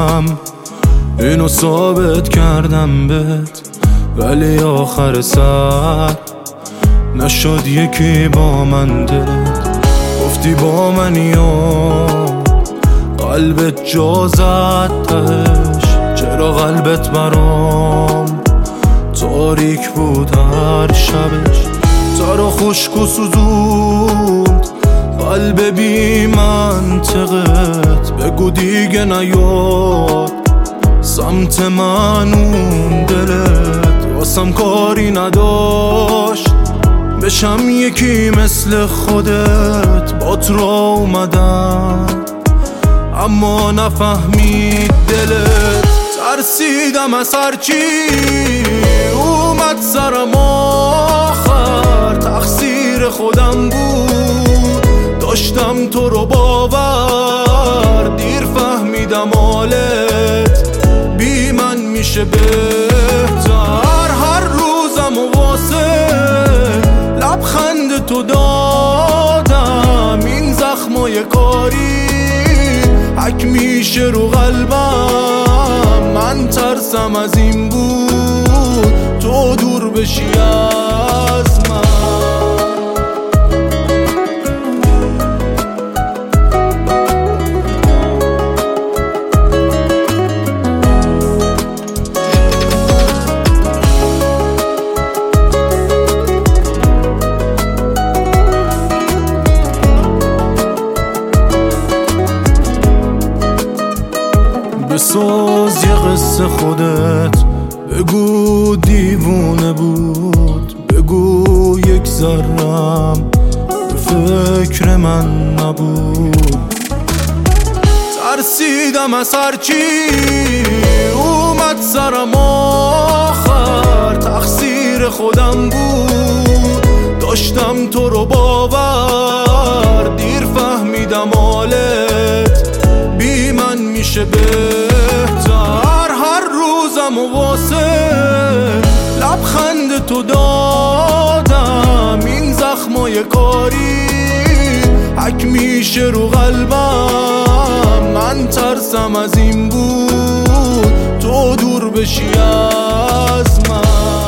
میکنم، اینو ثابت کردم بهت، ولی آخر سر نشد یکی با من دلت. گفتی با منی و قلبت جا زد تهش، چرا قلبت برام تاریک بود هر شبش؟ ترا خشک و سوزوند قلب بی منطقت، بگو دیگه نیاد سمت من اون دلت. واسم کاری نداشت بشم یکی مثل خودت، بات را اومدم اما نفهمید دلت. ترسیدم از هرچی اومد سرم، آخر تقصیر خودم بود، داشتم تو رو باور، دیر فهمیدم حالت بی من میشه بهتر. هر روزم و واسه لبخند تو دادم، این زخمای کاری حک میشه رو قلبم. من ترسم از این بود تو دور بشی از من. بساز یه قصه خودت، بگو دیوونه بود، بگو یک ذرم به فکر من نبود. ترسیدم از هرچی اومد سرم، آخر تقصیر خودم بود، داشتم تو رو باور، دیر فهمیدم حالت بی من میشه بهتر. هر روزم و واسه لبخند تو دادم، این زخمای کاری حک میشه رو قلبم. من ترسم از این بود تو دور بشی از من.